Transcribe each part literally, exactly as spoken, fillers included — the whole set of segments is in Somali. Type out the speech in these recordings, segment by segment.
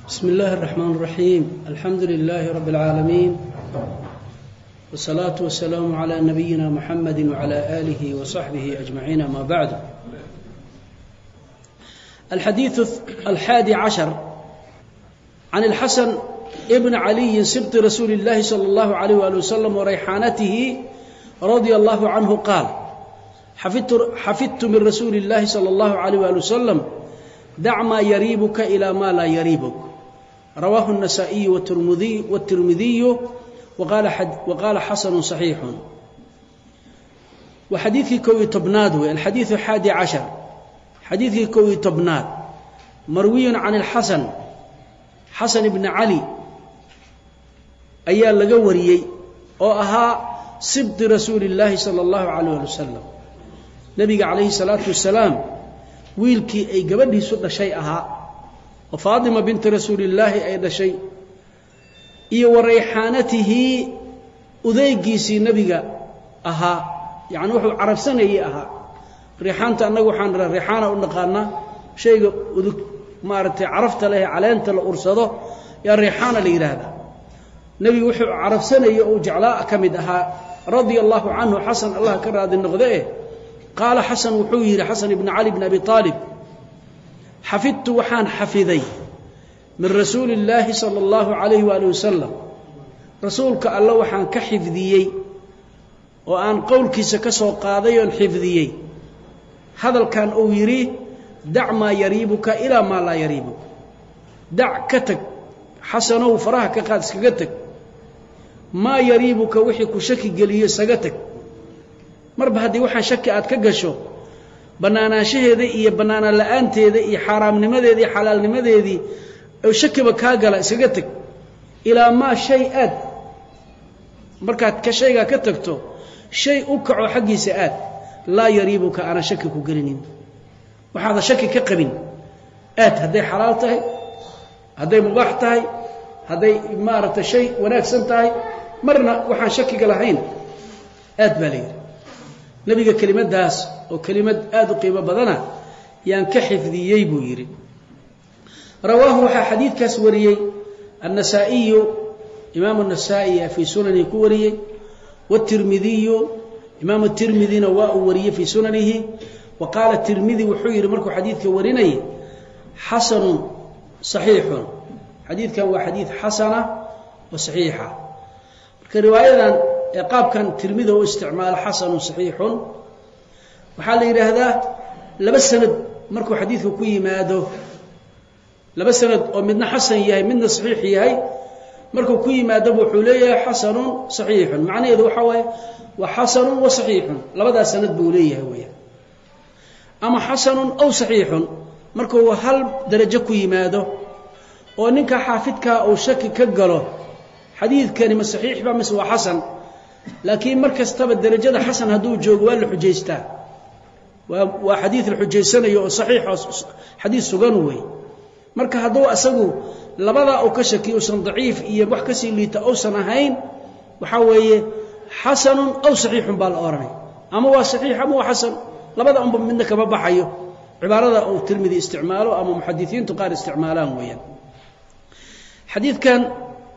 بسم الله الرحمن الرحيم الحمد لله رب العالمين والصلاة والسلام على نبينا محمد وعلى آله وصحبه أجمعين ما بعد. الحديث الحادي عشر عن الحسن ابن علي سبط رسول الله صلى الله عليه وآله وسلم وريحانته رضي الله عنه قال: حفظت, حفظت من رسول الله صلى الله عليه وآله وسلم: دع ما يريبك إلى ما لا يريبك. رواه النسائي والترمذي والترمذي وقال حد وقال حسن صحيح. وحديث كوي تبناد الحديث الحادي عشر حديث كوي تبناد مروي عن الحسن حسن بن علي أيا لغا وريي oo ahaa سبط رسول الله صلى الله عليه وسلم نبي عليه الصلاة والسلام wiilkii ay gabadhiisu dhashay ahaa oo Faadima bint Rasuulillaahi ay dhashay iyo warayxaanatihi udaygiisii nabiga ahaa yaani wuxuu carabsanayay ahaa riixaanta anagu waxaan riixaana u naqaana shayga udug maartay carafta leh caleenta la ursado ya riixaana la yiraahdaa nabigu wuxuu carabsanayay oo jeclaa kamid ahaa radiyallahu anhu Hasan Allah ka raadi noqday. قال حسن وحوير حسن بن علي بن أبي طالب: حفظت وحان حفظي من رسول الله صلى الله عليه وآله وسلم رسولك الله وحان كحفظيي وأن قولك سكسو قاضي الحفظيي. هذا كان أويري: دع ما يريبك إلى ما لا يريبك. دع كتك حسن وفرحك قاد سكتك ما يريبك وحيك شكي قليه سكتك marba hadii waxa shaki aad ka gasho banaanaanshaheeda iyo banaana la'aanteeda iyo xaraamnimadeeda iyo xalaalnimadeedii oo shakiba ka gala isaga tag ilaa ma shay aad markaad ka shayga ka tagto shay u kaco xaqiisa aad la yariibuka ana shaki ku galinin waxa shaki ka qabin aad haday xalaal tahay haday mubaax tahay haday maarata shay wanaagsan tahay marna waxaan shaki galahayn aad balay nabiga kelimadaas oo kelimad aad u qiimo badana yaan ka xifdiyay buu yiri. rawaahu waxa xadiidkaas wariyay an-Nasaa'i imaam an-Nasaa'i fi sunanihi ku wariyay wat-Tirmidhi imaam at-Tirmidhina waa uu wariyay fi sunanihi wa qala at-Tirmidhi wuxuu yiri markuu xadiidka warinay hasan sahih. xadiidkan waa xadiid xasana wa sahiha. marka riwaayadan qaabkan Tirmidhi oo isticmaal hasan sahih waxa la yiraahdaa laba sanad markuu xadiidku ku yimaado laba sanad oo midna hasan yahay midna sahih yahay markuu ku yimaado wuxuu leeyahay hasan sahih macnaheedu waxa weeye wa hasan wa sahih labada sanad buu leeyahay weeyaa. ama hasan aw sahih markuu hal darajo ku yimaado oo ninka xaafidka oo shaki ka galo xadiidkani ma sahih ba mise waa hasan لكن مركز تبع درجة حسن هدو جوج ولا حجيستا وحديث الحجيسانية صحيح حديث سجنوي مركز هدو أسقو لبضع أو كشكي وسن ضعيف إيه بحكسي اللي تأوسن هين وحوي حسن أو صحيح بالأورني أما هو صحيح أما هو حسن لبضع أم منك ما بحيه عبارة أو ترمذي استعماله أما محدثين تقال استعمالهم ويا حديث كان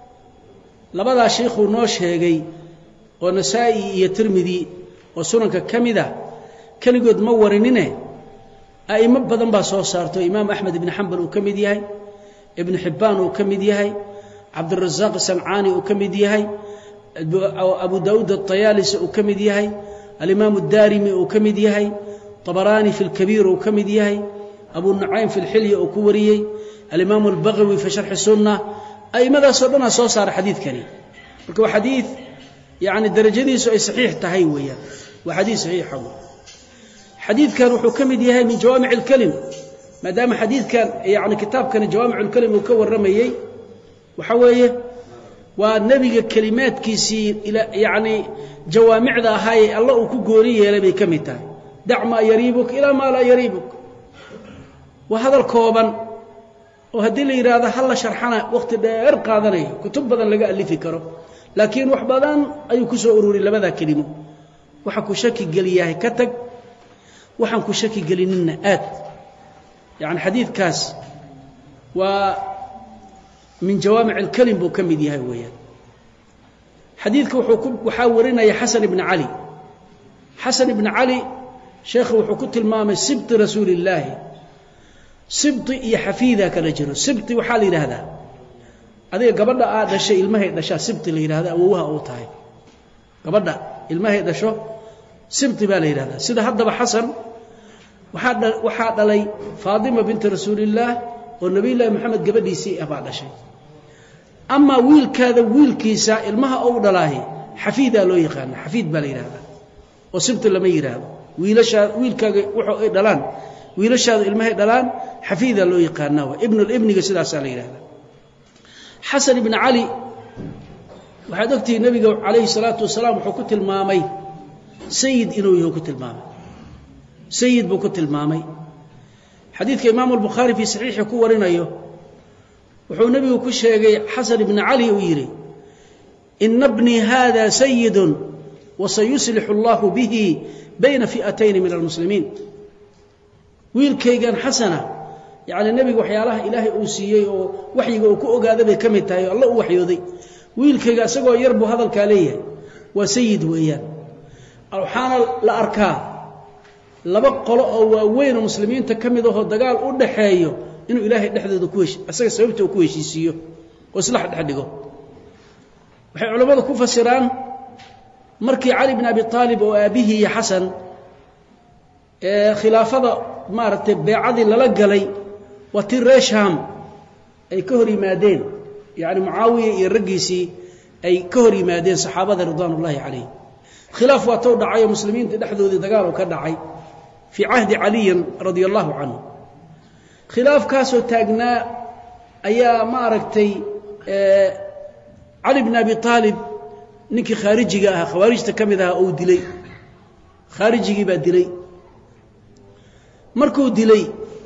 لبضع شيخ ونوش هيجي ونسائي iyo Tirmidhi oo sunanka kamida kaligood ma warinine ayma badan ba soo saarto Imam Ahmad ibn Hanbal uu kamid yahay Ibn Hibban uu kamid yahay Abd al-Razzaq San'ani uu kamid yahay Abu Daud al-Tayalisi uu kamid yahay al-Imam ad-Darimi uu kamid yahay Tabarani fi al-Kabir uu kamid yahay Abu Nu'aym fi al-Hilya uu ku wariyay al-Imam al-Baghawi fi sharh as-Sunnah aymada soo dhan soo saar xadiidkani marka waa xadiid يعني درجته أي صحيح تهي ويا وحديث صحيح هو حديث كان وحو كمد يهي من جوامع الكلم ما دام حديث كان يعني كتاب كان جوامع الكلم وكور رميي وحويه والنبي كلمات كيسير إلى يعني جوامع ذا هاي الله وكجوريه لبي كمتها دع ما يريبك إلى ما لا يريبك. وهذا الكوبان وهدي لي إرادة هلا شرحنا وقت دير قادني كتب بدن لقى اللي فكره لكن وحبادان أيو كسو أروري لبدا كلمة وحكو شكي قلياه كتك وحكو شكي قليننا آت يعني حديث كاس و min jawaamic alkalim buu ka mid yahay weeyaan xadiidka wuxuu waxaa warinaya xasan ibn cali xasan ibn cali sheekhu wuxuu ku tilmaamay sibti rasuulillaahi sibti iyo xafiida kala jiro sibti waxaa la yidhaahdaa adiga gabadha aad dhashay ilmahay dhashaa sibti la yidhahda awowaha uu tahay gabadha ilmahay dhasho sibti baa la yidhahdaa sida haddaba xasan waxaa waxaa dhalay faadima binti rasuulillaah oo nabiyullaahi maxamed gabadhiisii ah baa dhashay ama wiilkaada wiilkiisa ilmaha uu dhalaahi xafiida loo yaqaan xafiid baa la yiraahdaa oo sibti lama yiraahdo wiilasha wiilkaaga wuxuu ay dhalaan wiilashaada ilmaha dhalaan xafiida loo yaqaanaa waa ibn al-ibniga sidaas la yiraahdaa xasan ibn ali waxa dogtii nabiga kaleey salaatu wasalaam wuxuu ku tilmaamay sayid inuu yahay ku tilmaamay sayid buu ku tilmaamay xadiidka imaam al-bukhari fi sahihi ku warinayo wuxuu nabigu ku sheegay xasan ibn ali uu yiri in ibni hada sayyid wa sayuslihu Allah bihi bayna fi'atayn min al-muslimin wiilkaygan xasana yaani nabigu waxyaalaha ilaahay uu siiyay oo waxyiga uu ku ogaaday bay kamid tahay Allah uu waxyooday wiilkayga asagoo yar buu hadalka leeyahay waa sayid weeyaan waxaana la arkaa laba qolo oo waaweyn oo muslimiinta kamid ah oo dagaal u dhaxeeyo inuu ilaahay dhexdooda ku heshiiyo asaga sababta uu ku heshiisiyo oo islax dhex dhigo waxay culimadu ku fasiraan markii Ali ibn Abi Talib oo aabihi iyo Xasan ee khilaafada maartay beecadii lala galay wati Reesham ay ka hor yimaadeen yaani Muawiya iyo ragiisi ay ka hor yimaadeen saxaabada ridwanullaahi calayhi khilaaf waa too dhacay muslimiinta dhexdooda dagaal oo ka dhacay fi ahdi Ali radiyallahu anhu khilaaf kaasoo taagnaa ayaa ma aragtay ee Ali ibn Abi Talib ninkii khaarijiga ah khawaarijta kamid ah oo dilay khaarijigi baa dilay markuu dilay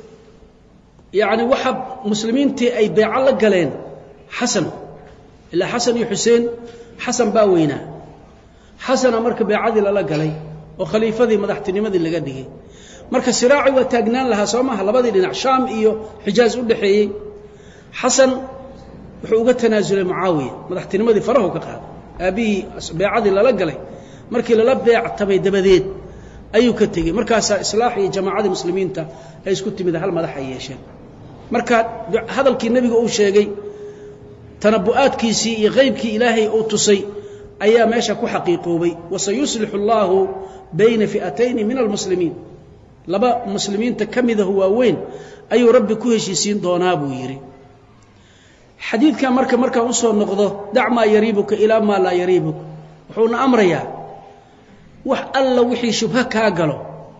yaani waxa muslimiintii ay beeca la galeen Xasan ila Xasan iyo Xuseen Xasan baa weynaa Xasana marka beecadii la galay oo khaliifadii madaxtinimadii laga dhigay marka siraaci waa taagnaan laha Soomaha labadii dhinac Shaam iyo Xijaaz u dhaxeeyay Xasan wuxuu uga tanaasulay Muawiya madaxtinimadii farahu ka qaaday abi beecadii la galay markii la beectamay dabadeed ayuu ka tagay markaas islaax iyo jamaacada muslimiinta ay isku timid hal madax ay yeesheen marka hadalkii nabiga uu sheegay tanabu'aadkiisii iyo qaybkii ilaahay uu tusay ayaa meesha ku xaqiiqoobay wasayuslihu Allah bayna fi'atayn min al-muslimin laba muslimiinta kamida huwa weyn ayuu rabbi ku heshiisiin doonaa buu yiri xadiidka marka marka uu soo noqdo dacma yaribuka ila ma la yaribuk wuxuuna amraya wax alla wixii shubha ka galo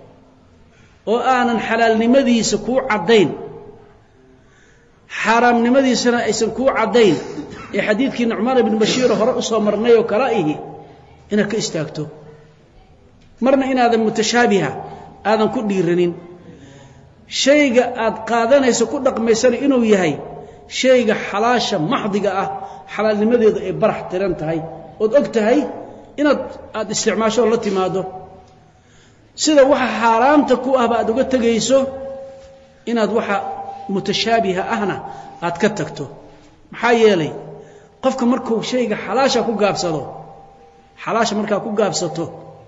oo aanan xalaalnimadiisa ku cadeyn xaraamnimadiisana aysan ku cadeyn ee xadiidkii Nu'man ibn Bashir hore u soo marnay oo kala ihi ina ka istaagto marna inaadan mutashaabiha aadan ku dhiiranin shayga aad qaadanayso ku dhaqmaysan inuu yahay shayga xalaasha maxdiga ah xalaalnimadeedu ay barax tiran tahay oo og tahay inaad aad isticmaasho la timaado sida waxa xaraamta ku ah baad uga tagayso inaad waxa mutashaabiha ahna aad ka tagto maxaa yeelay qofka markuu shayga xalaasha ku gaabsado xalaasha marka ku gaabsato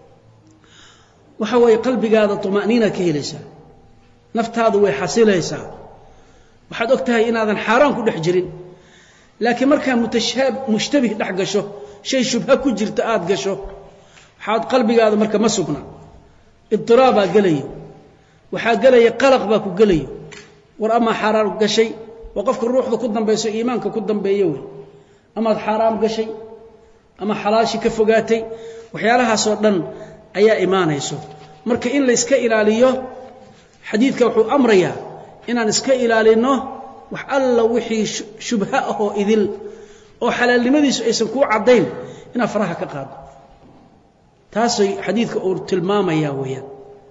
waxa way qalbigaada tumaaniina ka helaysaa naftaadu way xasilaysaa waxaad og tahay inaadan xaraan ku dhex jirin laakiin marka mutashaab mushtabih dhex gasho shay shubha ku jirta aad gasho waxaad qalbigaada marka ma sugna idtiraaba galay waxa galay qalaq ba ku galay war ama xaraan gashay waqafka ruuxda ku dambayso iimaanka ku dambeeyo ama xaraam gashay ama xalaashi ka fogaatay waxyaalahaas oo dhan ayaa iimaanayso marka in la iska ilaaliyo xadiidka wuxuu amraya inaan iska ilaalino wax alla wixii shubha ah oo idil oo xalaalnimadiisu aysan ku cadeyn ina faraha ka qaado taasay xadiidka uu tilmaamaya weeyaan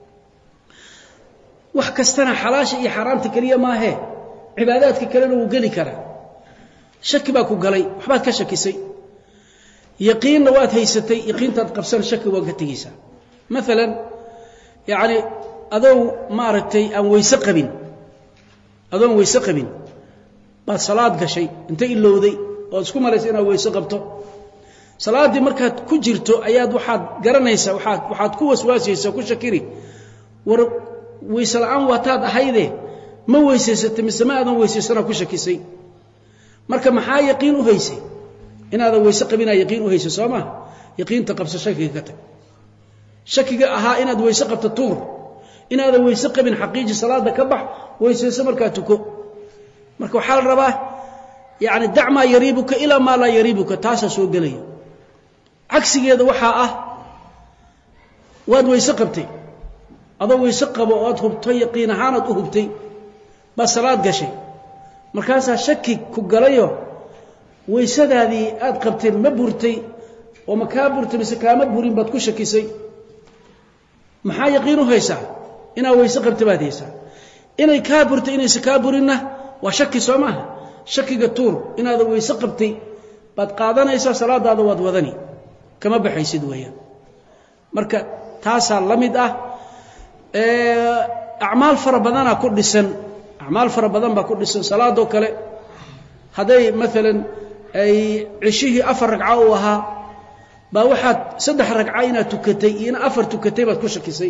wax kastana xalaasha iyo xaraamta kaliya ma aha cibaadaadka kale uu gali kara shaki baa ku galay waxbaad ka shakisay yaqiinna waad haysatay yaqiintaad qabsan shaki waa ka tagaysaa مثلا يعني adoo maaragtay aan weyse qabin adoon weyse qabin baad salaad gashay inta ilowday oo isku malaysay inaad weyse qabto salaadii markaad ku jirto ayaad waxaad garanaysaa waxaad waxaad ku waswaasaysaa ku shakiri war weyse la'aan waataad ahayde ma weysaysatay mise ma aadan weysaysana ku shakisay marka maxaa yaqiin u haysay inaadan weyse qabina yaqiin u haysay soo ma yaqiinta qabso shakiga ka tag shakiga ahaa inaad weyse qabto tuur inaadan weyse qabin xaqiiji salaada ka bax weysayso markaa tuko marka waxaa la rabaa yaani dacma yariibuka ila ma la yariibuka taasa soo galaya cagsigeeda waxa ah waad weyse qabtay adoo weyse qabo oo aad hubtay yaqiin ahaan aad u hubtay ba salaad gashay markaas shaki ku galayo weysadaadii aad qabtay ma burtay oo ma ka burtay mise kaama burin baad ku shakisay maxaa yaqiin u haysaa ina weyse qabtay baad haysaa inay ka burtay inay ka burinna waa shaki soo maaha shakiga tuur inaad weyse qabtay baad qaadanaysaa salaadaada waad wadani kama baxaysid weeyaan marka taasa lamid ah ee acmaal fara badan ku dhisan acmaal fara badan ba ku dhisan salaado kale haday midalan ay cishii afar ragca oo ahaa ba waxaad saddex ragca ina tukatay ina afar tukatay baad ku shakisay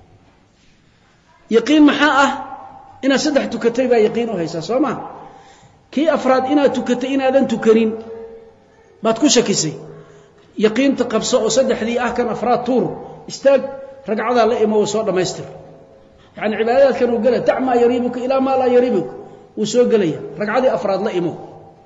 yaqiin maxaa ah ina saddex tukatay ba yaqiin u haysaa Soomaa kii afraad ina tukatay inaadan tukanin baad ku shakisay yaqiinta qabso oo saddexdii ah kan afraad tuur istaag ragcada la imo soo dhameystir يعني عبادات كانوا قالوا دع ما يريبك إلى ما لا يريبك وسوق لي رقعدي أفراد لا إمو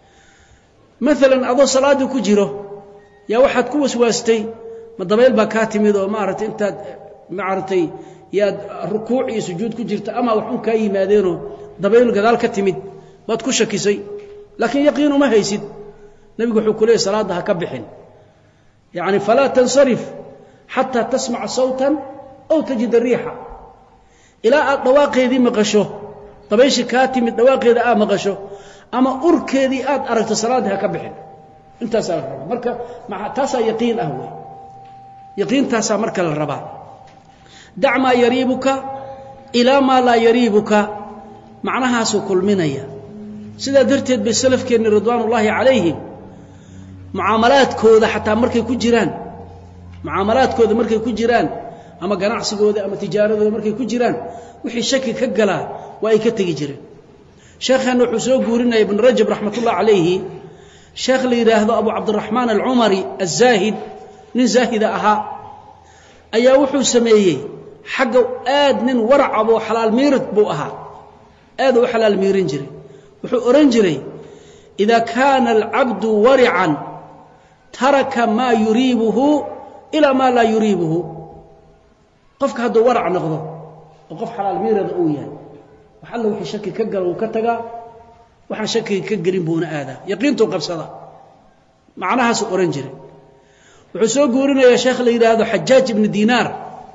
مثلا أضو صلاة كجيره يا واحد كوس واستي ما ضبيل باكاتي ميدو ما عرفت أنت ما عرفتي يا الركوع سجود كجيرت أما وحن كاي مادينه ضبيل كذلك تمد ما تكشك شيء لكن يقينه ما هيسد نبي يقول لي صلاة هكبحن يعني فلا تنصرف حتى تسمع صوتا أو تجد الريحة إلى دواقيدي مقشو طبيش كاتم دواقيد آ مقشو أما أركيدي آد أركت صلاتها كبحن انت سألت مركا مع تاسا يقين أهوي يقين تاسا مركا للرباط دع ما يريبك إلى ما لا يريبك معناها سوكل منيا سيدا درتد بالسلف كان رضوان الله عليهم معاملات كوذا حتى مركا كجيران معاملات كوذا مركا كجيران ama ganacsigooda ama tijaaradooda markay ku jiraan wixii shaki ka gala waa ay ka tagi jireen sheekhan wuxuu soo guurinay ibn rajab rahmatullah alayhi sheekh la yiraahdo abu abdurrahman al-umari az-zahid nin zahida aha ayaa wuxuu sameeyay xagga aad nin warcab oo xalaal miirad buu aha aad oo xalaal miirin jiray wuxuu oran jiray idha kana al-abdu wari'an taraka ma yuribuhu ila ma la yuribuhu qofka haduu warac noqdo oo qof xalaal miirada uu yahay waxa la wixii shaki ka gal oo ka taga waxa shaki ka galin buuna aada yaqiintu qabsada macnaha soo oran jiray wuxuu soo guurinaya sheekh la yiraahdo Hajjaj ibn Dinar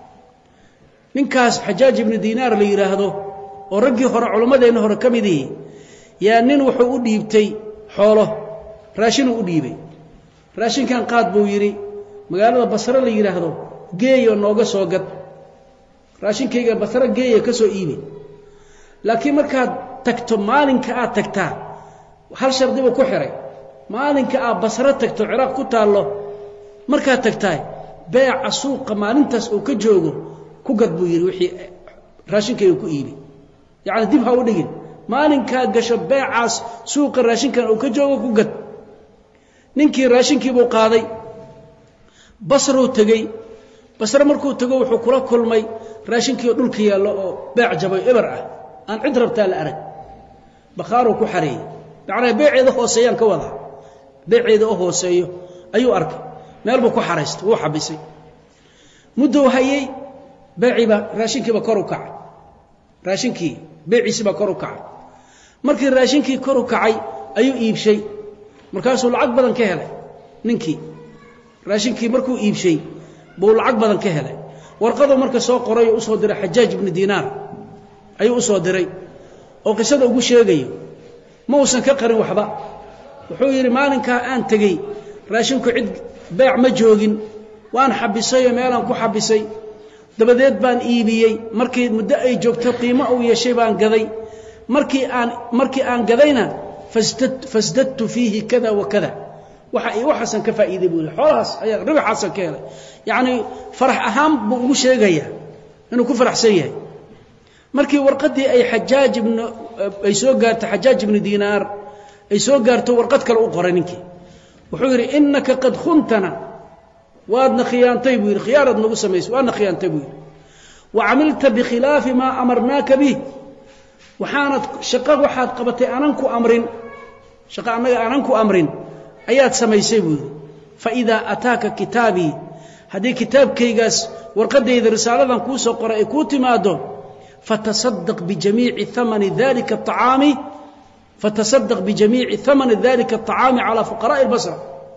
ninkaas Hajjaj ibn Dinar la yiraahdo oo ragii hore culimadeena hore kamidii yaa nin wuxuu u dhiibtay xoolo raashin u dhiibay raashinkan qaad buu yiri magaalada Basra la yiraahdo geeyo nooga soo gad raashinkayga Basra geeyo ka soo iibi laakiin markaad tagto maalinka aad tagtaa hal shardi buu ku xiray maalinka aad Basra tagto Ciraaq ku taalo markaad tagtay beeca suuqa maalintaas oo ka joogo ku gad buu yiri wixii raashinkayga ku iibi yaani dib ha u dhigin maalinka gasho beecaas suuqa raashinkan oo ka joogo ku gad ninkii raashinkii buu qaaday Basra uu tagay Basra markuu tago wuxuu kula kulmay raashinkii dhulka yaalo oo beec jabay ebar ah aan cid rabtaa la arag bakhaaro ku xareey macna beeceeda hooseeyaan ka wada beeceeda oo hooseeyo ayuu arkay meel buu ku xareystay wuu xabisay muddo hayay beeciba raashinkiiba kor u kacay raashinkii beeciisiba kor u kacay markii raashinkii kor u kacay ayuu iibshay markaasuu lacag badan ka helay ninkii raashinkii markuu iibshay buu lacag badan ka helay warqadu marka soo qoray oo soo diray Hajjaj ibn Dinar ayuu soo diray oo qisada ugu sheegayo ma uusan ka qarin waxba wuxuu yiri maalinka aan tagay raashinku cid beec ma joogin waan xabisay meelan ku xabisay dabadeed baan iibiyay markii muddo ay joogto qiimo uu yeeshay baan gaday markii aan markii aan gadayna fasdad fasdadtu fiihi kada wa kada waxa ay waxasan ka faa'iiday buu xoolahaas ayaa ribaxasan ka helay yaani farax ahaan buu ugu sheegaya inuu ku faraxsan yahay markii warqadii ay Xajaaj ibn ay soo gaartay Xajaaj ibn Diinaar ay soo gaartay warqad kale u qoray ninkii wuxuu yiri innaka qad khuntana waadna khiyaantay buu yiri khiyaarad nagu sameeyay waadna khiyaantay buu yiri wa amilta bi khilaaf ma amarnaaka bi waxaanad shaqo waxaad qabatay aanan ku amrin shaqo anaga aanan ku amrin ayaad samaysay buu fa ida ataaka kitaabi hadii kitaabkaygaas warqadayda risaaladan ku soo qoray ku timaado fatasaddaq bi jami'i thamani dhalika at-ta'ami fatasaddaq bi jami'i thamani dhalika at-ta'ami ala fuqara'i al-basra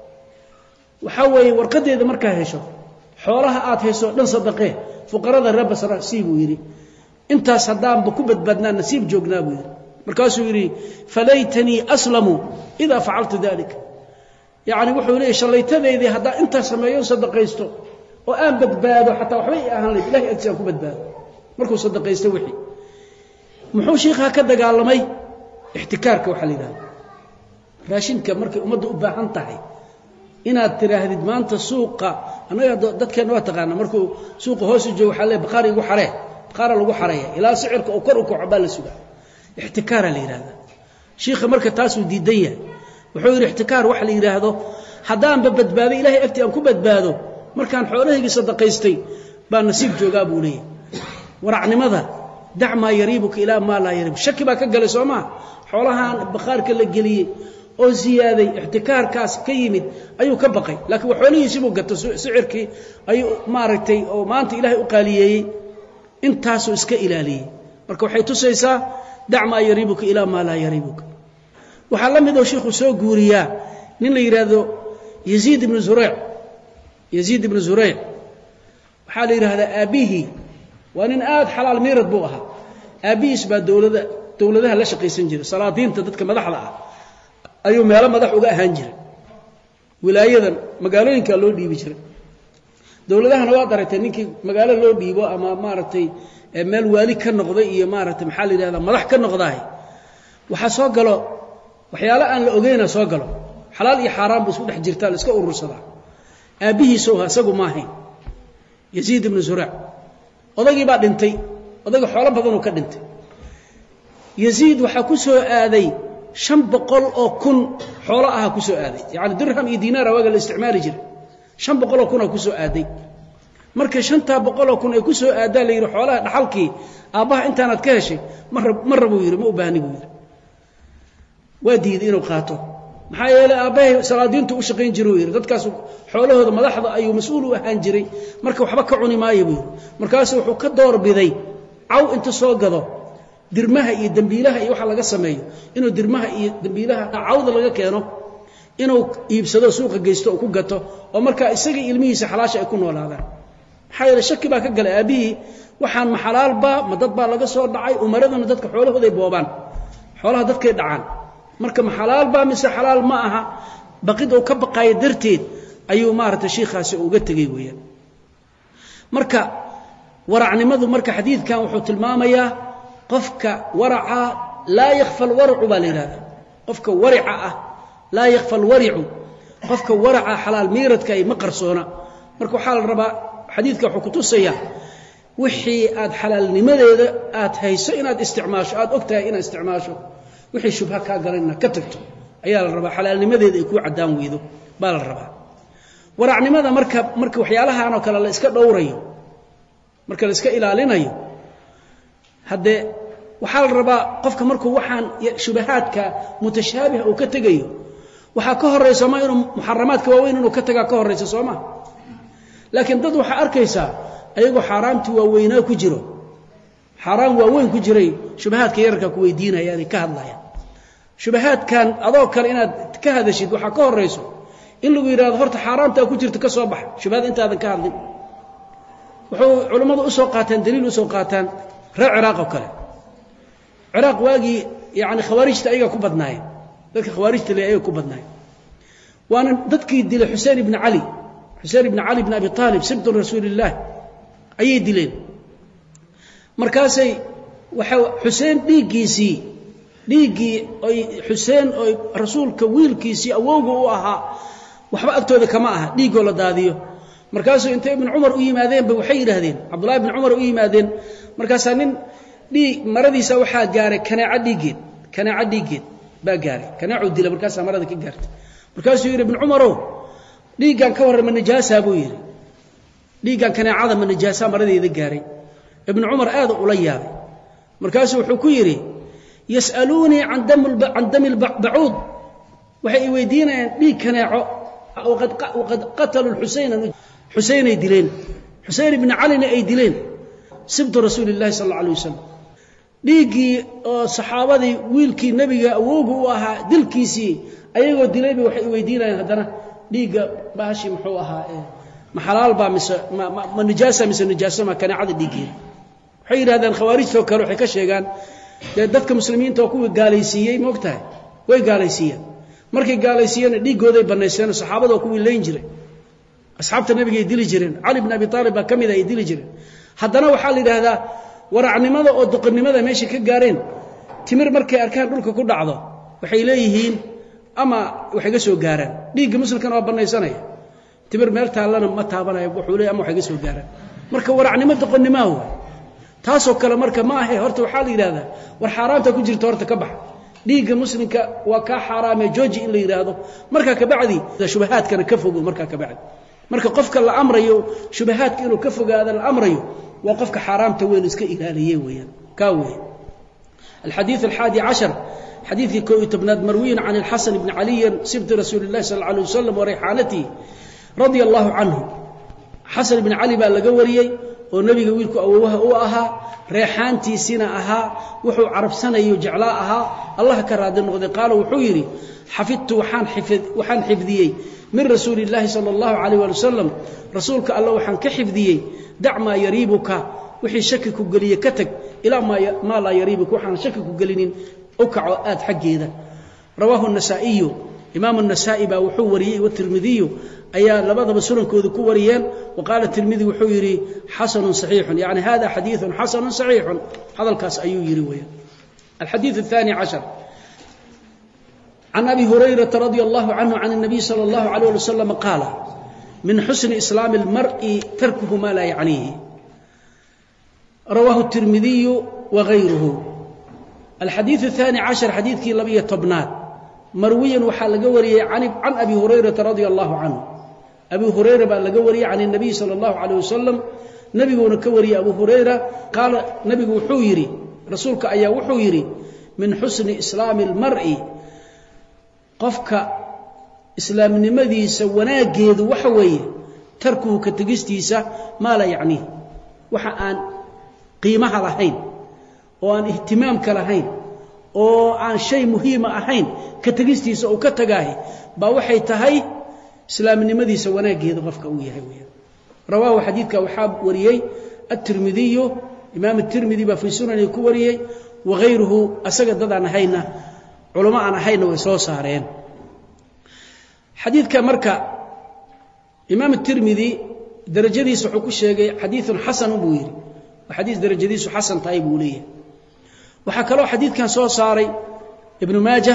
waxa way warqadayda marka hesho xoolaha aad hayso dhan sadaqee fuqarada reer basra siibu yiri intaas hadaan ku badbadnaa nasiib joognaa buu yiri markaasuu yiri falaytani aslamu ida fa'altu dhalika يعني wuxuu leeyahay shalaytadeedii hada inta sameeyo sadaqaysto oo aan badbaado hatta waxba ay ahaan leeyahay ilaahay agtiisa ku badbaado markuu sadaqaysto wixii muxuu sheekha ka dagaalamay ixtikaarka waxa la yiraahdo raashinka markay ummadda u baahan tahay inaad tiraahdid maanta suuqa anaga dadkeena waa taqaana markuu suuqa hoos u joogo waxa la baqaar igu xaree baqaar lagu xareeyo ilaa sicirka oo kor u kaco baa la sugaa ixtikaar la yiraahdo sheekha marka taas uu diidan yahay wuxuu yiri ixtikaar wax la yiraahdo hadaan badbaado ilaahay agti aan ku badbaado markaan xoolahayga sadaqaystay baa nasiib joogaa buu leeyahay waracnimada dacma yaribuka ila ma la yarib shaki ba ka galay Soomaa xoolahan baqaarka la galiyay oo ziyaaday ixtikaarkaas ka yimid ayuu ka baqay laakiin xoolihiisa buu gato sicirkii ayuu maaragtay oo maanta ilaahay u qaaliyay intaas oo iska ilaaliyay marka waxay tusaysaa dacma yaribuka ila ma la yaribuka waxa la mid oo sheekhu soo guuriya nin la yiraahdo Yazid ibn Zuray' Yazid ibn Zuray' waxa la yiraahdaa abihi waa nin aad xalaal meerad buu ahaa abiis ba dawladda dawladaha la shaqeysan jiray salaadiinta dadka madaxda ah ayuu meel madax uga ahaan jiray wilaayadan magaalooyinka loo dhiibi jiray dawladahana waa dareetay ninkii magaalo loo dhiibo ama maaragtay meel waali ka noqday iyo maaragtay maxaa la yiraahdaa madax ka noqday waxa soo galo waxyaalo aan la ogeeyna soo galo xalaal iyo xaraam buu isku dhex jirtaa la iska urursada aabihiisu asagu ma ahayn Yazid ibn Zuray' odagii baa dhintay odaga xoolo badan oo ka dhintay Yazid waxa ku soo aaday shan boqol oo kun xoolo ah ku soo aaday yaani dirham iyo diinaar waaga la isticmaali jiray shan boqol oo kun ku soo aaday marka shanta boqol oo kun ay ku soo aadaa la yiri xoolaha dhaxalkii aabaha intaanad ka heshay mar mar buu yiri ma u baahni buu yiri wadiid inuu qaato maxaa yeelay aabahay salaadiintu u shaqeyn jiray yiri dadkaas xoolahooda madaxda ayuu mas'uul u ahaan jiray marka waxba ka cuni maayo buu markaas wuxuu ka door biday aw inta soo gado dirmaha iyo dambiilaha iyo waxa laga sameeyo inuu dirmaha iyo dambiilaha awda laga keeno inuu iibsado suuqa geysto oo ku gato oo marka isaga ilmihiisa xalaasha ay ku noolaadaan maxaa yeelay shaki baa ka galay aabihi waxaan ma xalaal ba ma dad baa laga soo dhacay umaraduna dadka xoolahooda ay boobaan xoolaha dadkay dhacaan marka ma xalaal ba mise xalaal ma aha baqid oo ka baqay darteed ayuu maarta sheekhaasi uga tagay weeyaan marka waracnimadu marka xadiidkan wuxuu tilmaamayaa qofka waraca la yakhfa alwar'u balirada qofka warica ah la yakhfa alwar'u qofka waraca xalaal miiradka ay ma qarsoona marka waxa la rabaa xadiidka wuxuu ku tusayaa wixii aad xalaalnimadeeda aad hayso inaad isticmaasho aad ogtahay inaad isticmaasho wixii shubha ka galana ka tagto ayaa la rabaa xalaalnimadeeda ay ku cadaan weydo baa la rabaa waracnimada marka marka waxyaalahan oo kale la iska dhowrayo marka la iska ilaalinayo hadde waxa la rabaa qofka markuu waxaan shubahaadka mutashaabih oo ka tagayo waxa ka horeysa ma inuu muharramaadka waaweyn inuu ka tagaa ka horeysa Soomaa laakiin dad waxa arkaysa ayagoo xaraamti waaweynaa ku jiro xaraam waaweyn ku jiray shubahaadka yarka ku weydiinayaan ka hadlayaan shubahaadkan adoo kale inaad ka hadashid waxa ka horeyso in lagu yiraahdo horta xaraamta ku jirto ka soo bax shubahaad intaadan ka hadlin wuxuu culimadu u soo qaateen daliil u soo qaataan reer Ciraaq oo kale Ciraaq waagi yaani khawaarijta ayaga ku badnaayeen dadka khawaarijta leeyahay ku badnaayeen waana dadkii dilay Hussein ibn Ali Hussein ibn Ali ibn Abi Talib sibtu rasuulillah ayay dileen markaasay waxa Hussein dhiigiisii dhiigii ay Xuseen oo rasuulka wiilkiisii awowga u ahaa waxba agtooda kama aha dhiigoo la daadiyo markaasuu inta ibn Umar u yimaadeen ba waxay yiraahdeen Abdullah ibn Umar u yimaadeen markaas nin dhiig maradiisa waxa gaaray kanaaca dhiigeed kanaaca dhiigeed ba gaaray kanaacu dila markaas marada ka gaartay markaasuu yiri ibn Umar dhiigan ka warama najaasa buu yiri dhiigan kanaacada ma najaasa maradeeda gaaray ibn Umar aad u la yaabay markaasuu wuxuu ku yiri yasaluni an dam an dam al-ba'ud waxay weydiinayaan dhiig kanaaco waqad waqad qatalu al-Husayn Husayn ay dileen Husayn ibn Ali ay dileen sibtu rasuulillaah sallallahu alayhi wasallam dhiigii oo saxaabadii wiilkii nabiga awoogu u ahaa dilkiisii ayagoo dilay waxay weydiinayaan hadana dhiiga baashi muxuu ahaa ee ma xalaal ba mise ma nijaasa mise nijaasa ma kanaacada dhiigii waxay yiraahdaan khawaarijto kale waxay ka sheegaan dadka muslimiinta oo kuwa gaalaysiiyay moogtahay way gaalaysiiyeen markay gaalaysiiyeen dhiigooday banayseen saxaabada oo kuwa leen jiray asxaabta nabiga ay dili jireen Ali ibn Abi Talib ba kamid ay dili jireen haddana waxa la yiraahdaa waracnimada oo duqnimada meesha ka gaareen timir markay arkaan dhulka ku dhacdo waxay leeyihiin ama waxay ga soo gaaraan dhiigga muslimkana waa banaysanaya timir meel taalana ma taabanayo wuxuu leeyahay ama waxay ga soo gaaraan marka waracnimada duqnimada waa taasoo kale marka ma ahay horta waxa la yiraahdaa war xaraamta ku jirto horta ka bax dhiigga muslimka waa ka xaraamay jooji in la yiraahdo marka ka bacdi shubahaadkana ka fogo marka ka bacdi marka qofka la amrayo shubahaadka inuu ka fogaado la amrayo waa qofka xaraamta weyn iska ilaaliyay weeyaan ka weey الحديث الحادي عشر حديث كويت بن مروي عن الحسن بن علي سبت رسول الله صلى الله عليه وسلم وريحانته رضي الله عنه حسن بن علي بقى لغا وريي oo nabiga wiilku awoowaha u ahaa reexaantiisina ahaa wuxuu carabsanayo jeclaa ahaa Allah ka raadin noqday qaal wuxuu yiri xafidtu waxaan xifid waxaan xifdiyay min rasuulillaah sallallahu alayhi wa sallam rasuulka Allah waxaan ka xifdiyay dacma yariibuka wixii shaki ku galiye ka tag ila ma ma la yariibuka waxaan shaki ku galinin oo kaco aad xageeda rawahu an-nasaa'i imaam an-nasaa'i ba wuxuu wariyay wa tirmidhi ayaa labadaba sunankooda ku wariyeen waqala tirmidhi wuxuu yiri hasan sahih yani hada hadith hasan sahih hadalkaas ayuu yiri weeyaan الحديث الثاني عشر عن أبي هريرة رضي الله عنه عن النبي صلى الله عليه وسلم قال من حسن إسلام المرء تركه ما لا يعنيه رواه الترمذي وغيره الحديث الثاني عشر حديث كي لبيه طبنات مرويا وحال قوري عن عن أبي هريرة رضي الله عنه أبي هريرة بقى قوري عن النبي صلى الله عليه وسلم نبي ونكوري أبو هريرة قال نبي وحويري رسولك أيا وحويري من حسن إسلام المرء قفك إسلام نمدي سونا جيد وحوي تركه كتجستيسا ما لا يعنيه وحان قيمها لهين وان اهتمام كلهين oo aan shay muhiim ahayn ka tagistiisa oo ka tagaahay ba waxay tahay islaamnimadiisa wanaageeda qofka uu yahay weeyaan rawaahu xadiidka waxa wariyay at-Tirmidhi imaam at-Tirmidhi ba fi sunani ku wariyay wa ghayruhu asaga dadaan hayna culama aan hayna way soo saareen xadiidka marka imaam at-Tirmidhi darajadiisa wuxuu ku sheegay xadiithun hasan buu yiri wa xadiis darajadiisu hasan tahay buu leeyahay waxa kale oo xadiidkan soo saaray ibn Majah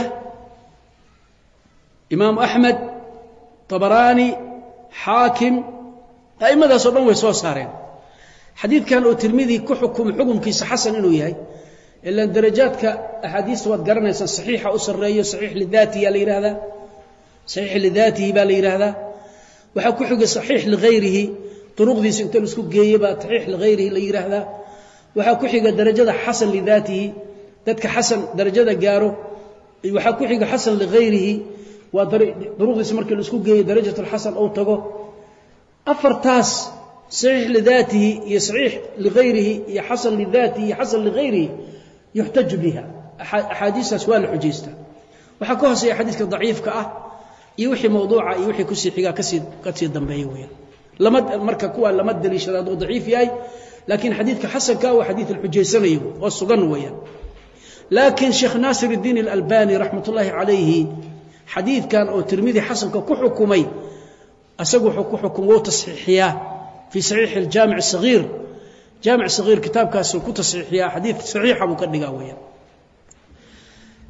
Imam Ahmad Tabarani Hakim aymadaas oo dhan way soo saareen xadiidkan oo Tirmidhi ku xukum xukumkiisa hasan inuu yahay ila darajaadka ahadiis wad garanaysan saxiixa u sareeyo saxiix lidaati ya leeyraada saxiix lidaati ba leeyraada waxa ku xiga saxiix lighayrihi turuqdiisa inta la isku geeyay ba saxiix lighayrihi leeyraada waxa ku xiga darajada hasan lidaatihi dadka hasan darajada gaaro waxa ku xiga hasan lighayrihi wa duruqdiisa markii la isku geeyo darajada hasan oo tago afartaas sahih lidaatihi iyo sahih lighayrihi iyo hasan lidaatihi iyo hasan lighayrihi yuhtaj biha ahadith aswal hujista waxa ku hooseeya xadiiska dhaifka ah iyo wixii mawduuca iyo wixii ku sii xiga ka sii ka sii dambeeyay weeyaan lama marka kuwa lama daliishado oo dhaif yahay لكن حديث حسن كاو حديث الحجيسني والسجن ويا لكن شيخ ناصر الدين الألباني رحمة الله عليه حديث كان أو ترمذي حسن كحكمي أسقوا حكم وتصحيحيا في صحيح الجامع الصغير جامع صغير كتاب كاسو كتصحيحيا حديث صحيح أبو كدقاوية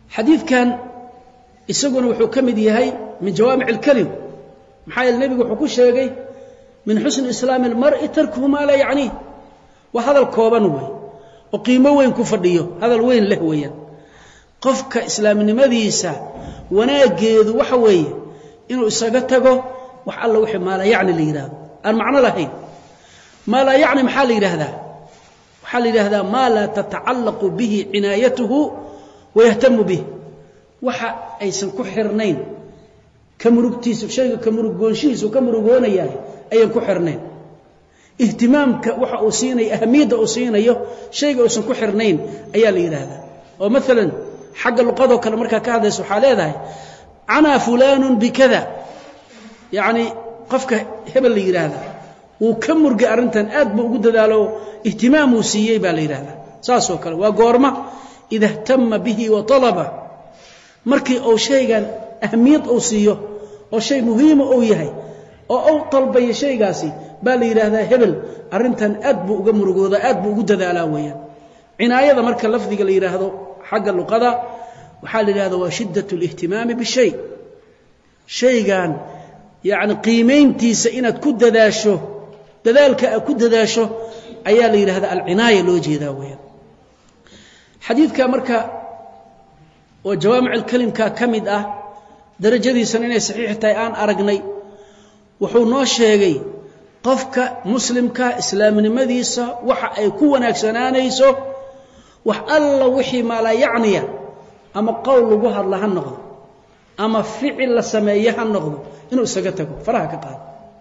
حديث كان يسقون وحكمد يهي من جوامع الكلم محايا النبي وحكو شيء من حسن إسلام المرء تركه ما لا يعنيه وهذا الكوبان وين وقيمه وين كفرديه هذا الوين له وين قفك إسلام نمديسة وناجد وحوي إنه إسقطه وحال وحي ما لا يعني لي هذا المعنى له ما لا يعني محل هذا محل هذا ما لا تتعلق به عنايته ويهتم به وحا أيسن كحرنين كمرقتيس شيء كمرقونشيس وكمرقونيا أي كحرنين اهتمامك وحا أوسيني أهمية أوسيني شيء أوسن كحرنين أي لي هذا ومثلا حق اللقاء وكان مركا كهذا سحالة ذا عنا فلان بكذا يعني قفك هبل لي هذا وكم مرق أرنتن أدب وجود ذاله اهتمام وسيء بالإرادة ساسو كله وقارمة إذا اهتم به وطلبه مركي أو شيء أهمية أو سيء أو شيء مهم أو يهي أو أو طلب شيء قاسي بالإرادة هبل أرنتن أدب وجمر وجود أدب وجود ذاله ويا عناية ذا مركي اللفظ قال إرادة حق اللقاء وحال هذا وشدة الاهتمام بالشيء شيء كان يعني قيمين تيسئنة كد ذاشه ذلك أكد ذاشه أيال إلى هذا العناية لوجه ذا وين حديث كمركا وجوامع الكلم ككمد أه درجة ذي سنين صحيح تيان أرجني وحنا شيء قفك مسلم كإسلام مديسة وح يكون أكسنانيسه وح الله وحي ما لا يعني أما قول جهر لها النقض أما فعل سمايها النقض إنه سجتك فرها كقال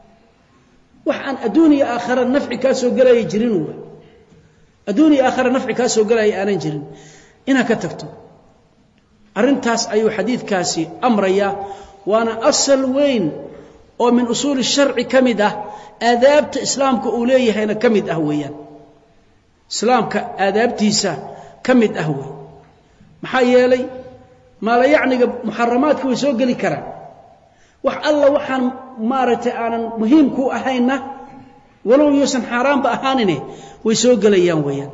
وحن أدوني آخر النفع كاسو قلا يجرينه أدوني آخر النفع كاسو قلا أنا يجرين إنها كتبته أرنتاس أي حديث كاسي أمريا وأنا أصل وين أو من أصول الشرع كمده آدابت إسلامك أوليه هنا كمد أهويا إسلامك آدابتيسا كمد أهوي محايا لي ما لا يعني محرماتك ويسوق لي كرا وح الله وحن مارته أنا مهم كو أهينا ولو يوسن حرام بأهانني ويسوق ليان ويان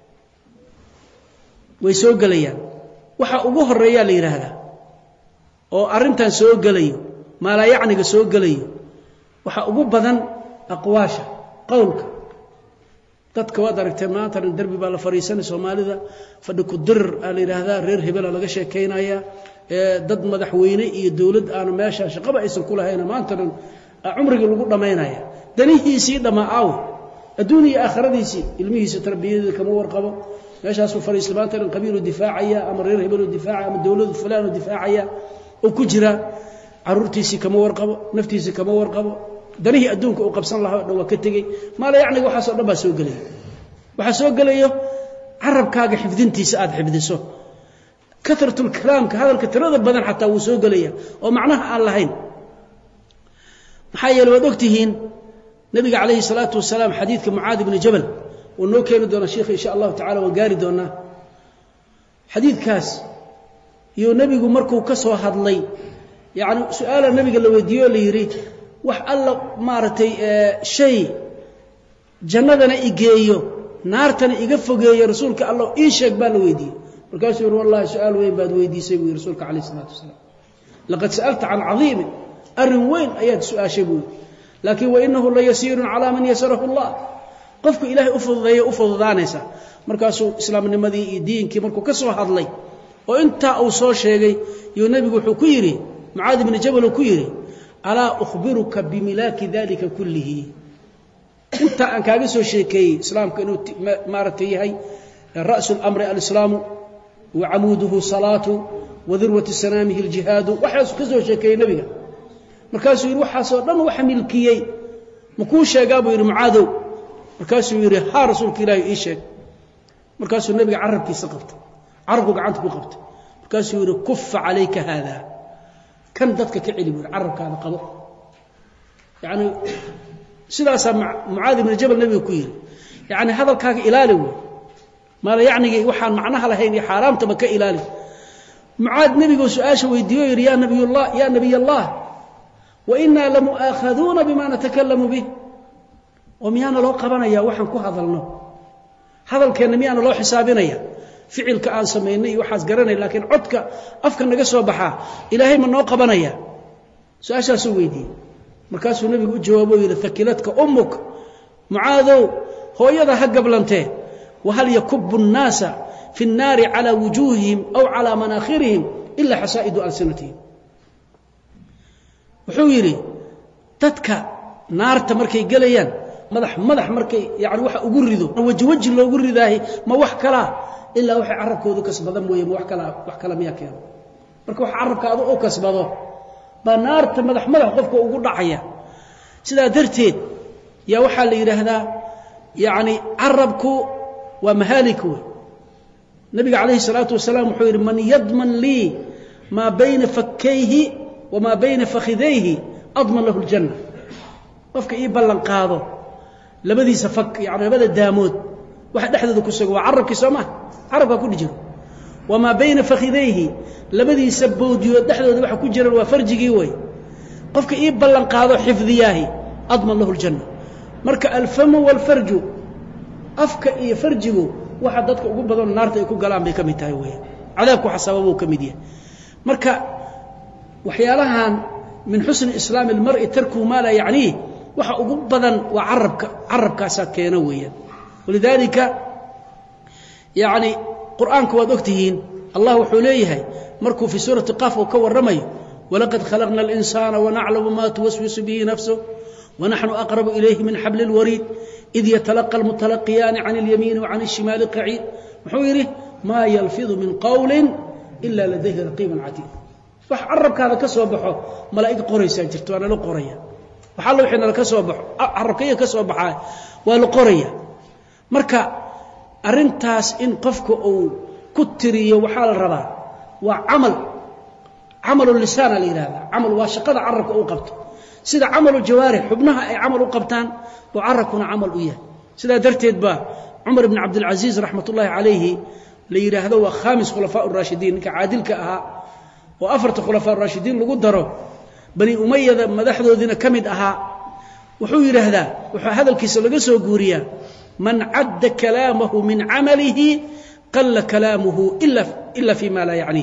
ويسوق ليان وح أبوه الرجال يرهلا أو أرنتن سوق ليه ما لا يعني سوق ليه وح أبوه بدن أقواشه قولك dadka waad aragtay maanta darbi baa la fariisanay Soomaalida fadhi ku dir aan yiraahdaa reer hebel laga sheekeynaya ee dad madaxweyne iyo dawlad aan meesha shaqaba aysan ku lahayn maanta umriga lagu dhameynaya danihiisi dhamaaw adduuniya aakhiradiisi ilmihiisa tarbiyada kama warqabo meeshaas uu fariisay maanta qabiilo difaacaya ama reer hebel difaacaya ama dawlad fulaan difaacaya oo ku jira arurtiisi kama warqabo naftiisi kama warqabo danihi adduunka uu qabsan lahaa dhaw ka tagay ma la yaani waxa soo dhaba soo galay waxa soo galayo arabkaaga xifdintiisa aad xifdiso kathratul kalaamka hadalka tirada badan xataa uu soo galaya oo macnaha aan lahayn maxay yeelay ogtihiin nabiga kaleey salaatu wasalaam xadiidka muaad ibn jabal oo noo keenay doona sheekh insha Allah ta'ala oo gaari doona xadiidkaas iyo nabigu markuu ka soo hadlay yaani su'aala nabiga la weydiiyo la yiri wax alla maartay shay jannadana igeeyo naartana iga fogeeyo rasuulka Allah ii sheeg baa la weydiiyay markaas uu wallahi su'aal weyn baad weydiisay uu rasuulka kaleey salaatu wasalaam laqad sa'alta an 'azim arin weyn ayad su'aashay buu laakiin wa innahu la yasiirun 'ala man yasarahu Allah qofku ilaahay u fududeeyo u fududaanaysa markaas uu islaamnimadii iyo diinkii markuu ka soo hadlay oo inta uu soo sheegay iyo nabigu wuxuu ku yiri muaad ibn jabal ku yiri ألا أخبرك بملاك ذلك كله أنت أن كاجسو شيكي إسلام كأنه مارتي هاي رأس الأمر الإسلام وعموده صلاة وذروة سنامه الجهاد وحاس كزو شيكي نبينا مركاسو يروح حاسو لن وحمل كيي مكوش جابوا يرمعادو مركاسو يري ها رسول كلاي إيشك مركاسو النبي عرب كي سقطت عربك عنك بقبت مركاسو يري كف عليك هذا كم ضدك كعلي عرب كان قبر يعني سلاسة معاذ بن جبل النبي كوير يعني هذا الكاك إلالي ما لا يعني وحان معناها لهين حرام تبكى إلالي معاذ نبي سؤاشه ويديوير يا نبي الله يا نبي الله وإنا لمؤاخذون بما نتكلم به وميانا لو قبنا يا وحن كو هذا لنا هذا الكلام ميانا لو حسابنا يا ficilka aan sameeynay waxaas garanay laakiin codka afka naga soo baxa ilaahay ma noo qabanaya su'aashaas uu weydiiyay markaasuu nabigu u jawaabo yiri thakilatka ummuk mu'aadhu hooyada ha gablantee wahal yakubbu an-naasa fi an-naari ala wujuhihim aw ala manakhirihim illa hasaidu alsinatihim wuxuu yiri dadka naarta markay galayaan madax madax markay yaani waxa ugu rido waji waji loogu ridaahay ma wax kala illa waxa carabkoodu kasbadan mooyee ma wax kala wax kala miya keeno marka wax carabkaadu oo kasbado ba naarta madax madax qofka ugu dhacaya sida darteed ya waxa la yiraahdaa yaani carabku wa mahaliku nabiga kaleey salaatu wasalaam wuxuu yiri man yadman li ma bayna fakkayhi wa ma bayna fakhidayhi adman lahu aljanna qofka ii ballan qaado labadiisa fak yaani labada daamood waxa dhaxdooda ku sugan waa carabki Soomaa carabka ku dhijiro wama bayna fakhidayhi labadiisa boodiyo dhaxdooda waxa ku jira waa farjigii way qofka ii ballan qaado xifdiyahi adman lahu aljanna marka alfamu wal farju afka iyo farjigu waxa dadka ugu badan naarta ay ku galaan bay kamid tahay way cadaabku xasababo kamid yahay marka waxyaalahan min husn islam almar'i tarku ma la yaani waxa ugu badan waa carabka carabkaasa keena weeyaan walidaalika yaani quraanku waad ogtihiin allah wuxuu leeyahay markuu fi suurati qaf oo ka waramayo walaqad khalaqna al-insana wa na'lamu ma tuwaswisu bihi nafsuhu wa nahnu aqrabu ilayhi min habli al-warid id yatalaqa al-mutalaqiyan 'an al-yamin wa 'an al-shimal qa'id wuxuu yiri ma yalfidu min qawlin illa ladayhi raqibun 'atid wax carabkaada ka soo baxo malaa'ig qoraysa jirto ana la qoraya waxa la wixina ka soo baxo carabkaya ka soo baxay waa la qoraya marka arintaas in qofku uu ku tiriyo waxa la rabaa waa amal amalu lisaan la yiraahdo amal waa shaqada carabka uu qabto sida amalu jawaarih xubnaha ay amal u qabtaan oo carabkuna amal u yahay sida darteed ba Umar ibn Abdul Aziz rahmatullahi alayhi la yiraahdo waa khamis khulafa ar-rashidin ka caadilka aha oo afarta khulafa ar-rashidin lagu daro bani umayyada madaxdoodina kamid aha wuxuu yiraahdaa wuxuu hadalkiisa laga soo guuriyaa man adda kalaamahu min amalihi qalla kalaamuhu illa illa fi ma la yaani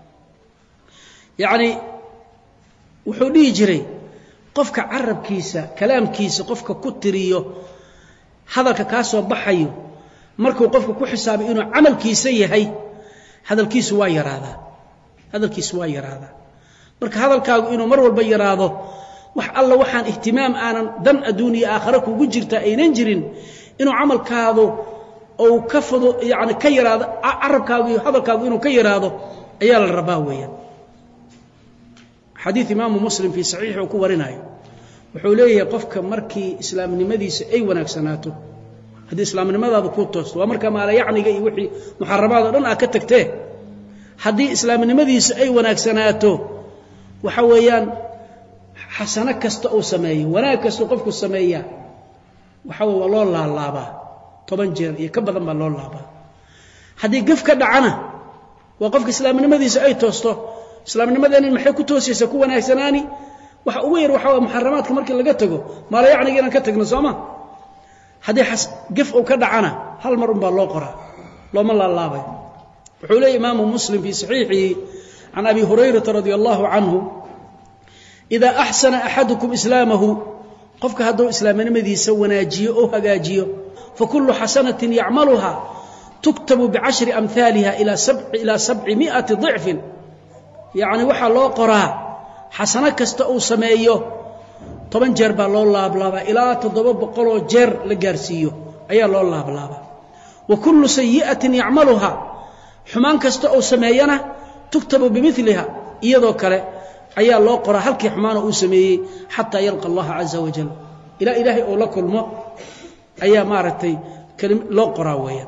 yaani wuxuu dhigi jiray qofka carabkiisa kalaamkiisa qofka ku tiriyo hadalka ka soo baxayo markuu qofka ku xisaabay inuu amalkiisa yahay hadalkiisu waa yaraada hadalkiisu waa yaraada marka hadalkaagu inuu mar walba yaraado wax alla waxaan ihtimaam aanan dan adduuniya aakhira kugu jirta aynan jirin inuu amalkaadu oo ka fado yaani ka yaraado carabkaagu iyo hadalkaagu inuu ka yaraado ayaa la rabaa weeyaan xadiis imaam muslim fi sahih oo ku warinayo wuxuu leeyahay qofka markii islaamnimadiisa ay wanaagsanaato hadii islaamnimadaadu ku toosto waa marka maala yaaniga iyo wixii muharramaad dhan aad ka tagtee hadii islaamnimadiisa ay wanaagsanaato waxa weeyaan xasana kasta oo sameeyo wanaag kasta qofku sameeyaa waxa waa loo laalaabaa toban jeer iyo ka badan baa loo laabaa hadii gaf ka dhacana waa qofka islaamnimadiisa ay toosto islaamnimadeena maxay ku toosaysaa ku wanaagsanaani waxa ugu yar waxa waa muharramaadka markii laga tago maala yaaniga inaan ka tagno sooma hadii gaf oo ka dhacana hal mar un baa loo qoraa looma laalaabay wuxuu leeyahay imaam muslim fi sahihi عن أبي هريرة رضي الله عنه إذا أحسن أحدكم إسلامه قفك هذا إسلام نمذي سوى ناجيه أو هجاجيه فكل حسنة يعملها تكتب بعشر أمثالها إلى سبع إلى سبعمائة ضعف يعني وحى الله قرأ حسنة كستأو سمايه طبعا جرب الله بلابا إلى تضرب بقولوا جر لجرسيه أي الله بلابا وكل سيئة يعملها حمان كستأو سماينا تكتب بمثلها iyadoo kale ayaa loo qoraa halkii xumaan uu sameeyay hatta yalqa Allah azza wa jalla ila ilaahi oo la kulmo ayaa maartay kalim loo qoraa weeyaan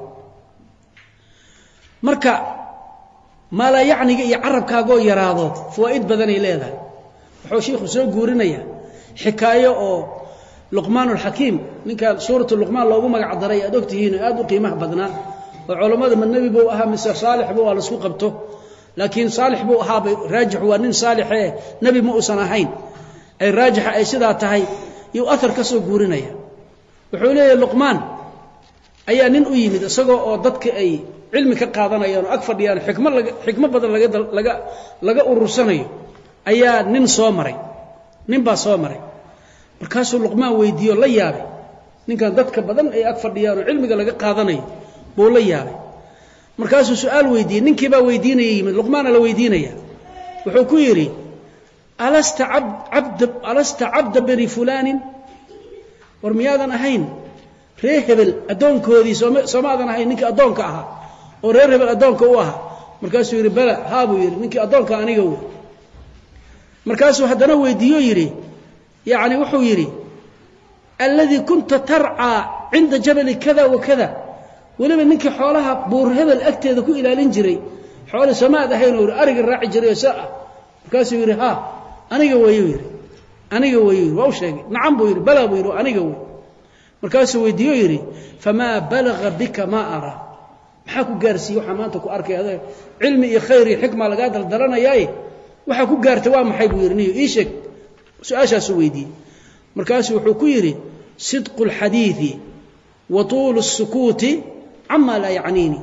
marka ma la yaaniga iyo carabkaaga oo yaraado faa'iid badan ay leedahay wuxuu sheekhu soo guurinaya xikaayo oo Luqmaan al-Hakim ninka suuratu Luqmaan loogu magac daray aad ogtihiin aad u qiimaha badnaa oo culimada nabi buu ahaa mise saalix buu la isku qabto لكن صالح بو هابي راجح وانين صالح نبي ما اوسن ahayn ay raajix ay sida tahay iyo athar ka soo guurinaya wuxuu leeyahay Luqmaan ayaa nin u yimid isagoo oo dadka ay cilmi ka qaadanayaan oo ag fadhiyaan xikmad laga xikmad badan laga laga laga urursanayo ayaa nin soo maray nin baa soo maray markaasuu Luqmaan weydiiyo la yaabay ninkan dadka badan ay ag fadhiyaan oo cilmiga laga qaadanayo buu la yaabay markaasuu su'aal weydiiyay ninkii baa weydiinayay Luqmaan la weydiinaya wuxuu ku yiri alasta abd alasta abd bani fulan warmiyaadan ahayn reer hebel adoonkoodii Soomaadan ahayn ninkii adoonka ahaa oo reer hebel adoonka u ahaa markaasuu yiri bala haabu yiri ninkii adoonka aniga uu markaasuu haddana weydiiyo yiri yaani wuxuu yiri alladhi kunta tar'a inda jabal kada wa kada waliba ninkii xoolaha buur hebel agteeda ku ilaalin jiray xoolo Soomaad ahayn oo ariga raaci jiray saa markaasuu yiri ha aniga way yiri aniga way yiri waa sheegay nacam buu yiri bala buu yiri aniga way markaasuu weydiiyo yiri fama balagha bika ma ara waxa ku gaarsiyo waxa maanta ku arkay adeeg cilmi iyo khayr iyo xikma laga daldalanayay waxa ku gaartay waa maxay buu yiri ii sheeg su'aashaas weydiiyay markaasuu wuxuu ku yiri sidqul hadithi wa tul as-sukuti amma la yaaniini